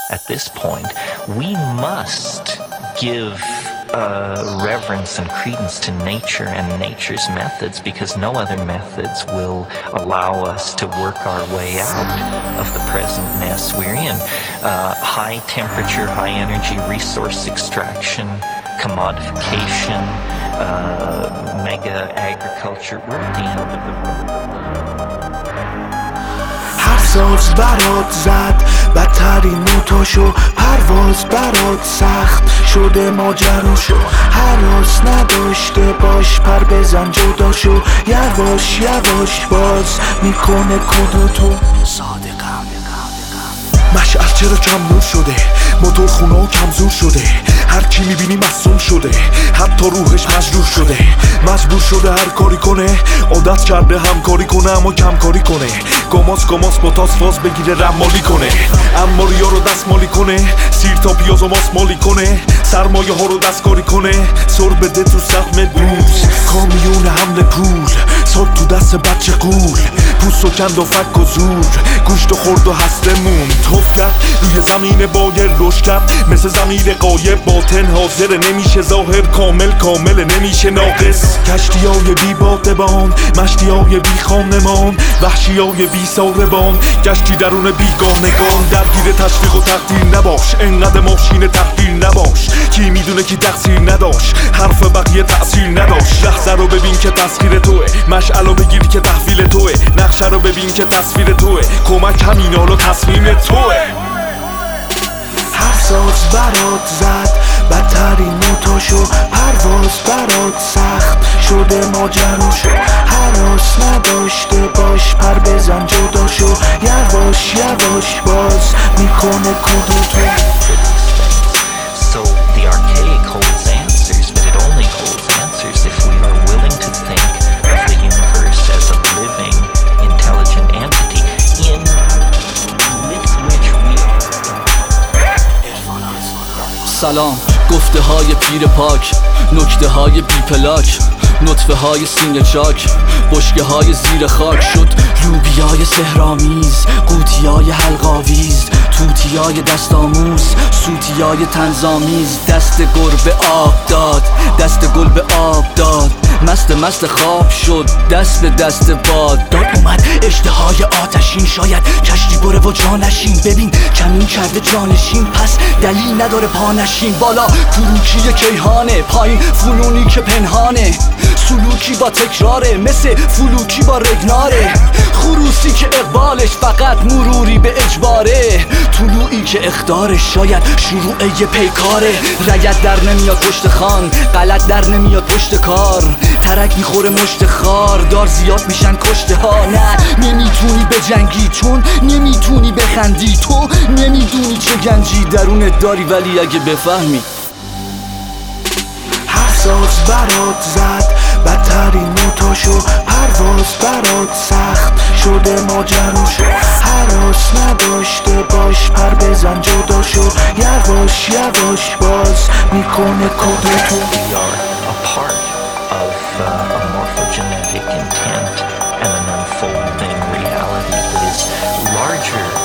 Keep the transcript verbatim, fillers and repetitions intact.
At this point, we must give uh, reverence and credence to nature and nature's methods, because no other methods will allow us to work our way out of the present mess we're in. Uh, high temperature, high energy resource extraction, commodification, uh, mega agriculture. We're at the end of the road. ساز برات زد بدترین نوتاشو، پرواز برات سخت شده ماجراشو، هراس نداشته باش پر بزن جداشو، یواش یواش باز میکنه کدوتو. صادقم مشعل چرا کم نور شده، موتور خونه و کمزور شده، هر کی میبینی مصوم شده، حتی روحش مجروح شده، مجبور شده هر کاری کنه، عادت کرده همکاری کنه اما کم کاری کنه، گماس گماس با تاس فاز بگیره رمالی کنه، اما ریا رو دستمالی کنه، سیر تا پیاز و ماس مالی کنه، سرمایه ها رو دستکاری کنه، سر بده تو سهم بوز، کامیون حمل پول ساد تو دست بچه قول، پوست و کند و فک و زور، گوشت و خورد و هسته مون، توف کرد روی زمین بایر روش کرد، مثل زمین قایب باطن حاضر، نمیشه ظاهر کامل کامل نمیشه ناقص، کشتی های بی بادبان، مشتی های بی خانمان، وحشی های بی ساربان، گشتی درون بیگانگان، درگیر تشویق و تقدیر نباش، انقدر ماشین تحقیر نباش، کی میدونه کی تقصیر نداشت، حرف بقیه تأثیر نداشت، لحظه رو ببین که تسخیر توه، مشعل رو بگیر که تحویل توه، نقشه رو ببین که تصویر توه، کمک همین حالا تصمیم توه. هر ساز برات زد بدترین نوتاشو، پرواز برات سخت شده ماجراشو، هراس نداشته باش پر بزن جداشو، یواش یواش باز میکنه کدوتو. So the archaic holds answers, but it only holds answers if we are willing to think of the universe as a living, intelligent entity in with which we are. سلام، گفته های پیر پاک، نکته های بی پلاک، نطفه های سینه چاک، بشکه های زیر خاک شد لوبیای سحرآمیز، قوطی های حلقاویز، توتی های دست آموز، سوتی های تنظامیز، دست گربه آب داد، دست گل به آب داد، مست مست خواب شد، دست به دست باد داد، اومد اشتهای آتشین، شاید کشتی بره و جانشین، ببین کمین کرده جانشین، پس دلیل نداره پانشین، بالا کروکی کیهانه، پایین فنونی که پنهانه، سلوکی با تکراره، مثل فلوکی با رگناره، خروسی که اقبالش فقط مروری به اجباره، طلوعی که اخدارش شاید شروع یه پیکاره، رگت در نمیاد پشت خان، غلط در نمیاد پشت کار، ترک میخوره مشت خار، دار زیاد میشن کشته ها، نه نمیتونی به جنگی چون نمیتونی بخندی، تو نمیدونی چه گنجی درونت داری، ولی اگه بفهمی. هر ساز برات زد بدترین نوتاشو، پرواز برات سخت شده ماجراشو، هراس نداشته باش پر بزن جداشو، یواش یواش باز میکنه کدوتو. We are a part of uh, a morphogenetic intent and an unfolding reality that is larger